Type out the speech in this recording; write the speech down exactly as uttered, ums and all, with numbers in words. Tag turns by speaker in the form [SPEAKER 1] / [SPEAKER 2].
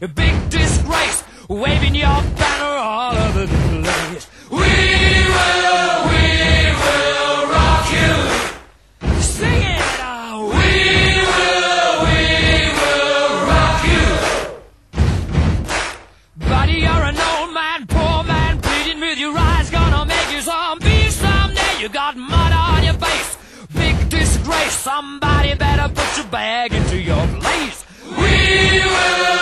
[SPEAKER 1] a big disgrace, waving your banner all over the place. We will, we will rock you. Sing it, oh, we will, we will rock you. Buddy, you're an old man, poor man, pleading with your eyes, gonna make you zombie someday. You got mud on your face, big disgrace. Somebody better put your bag into your place. We will.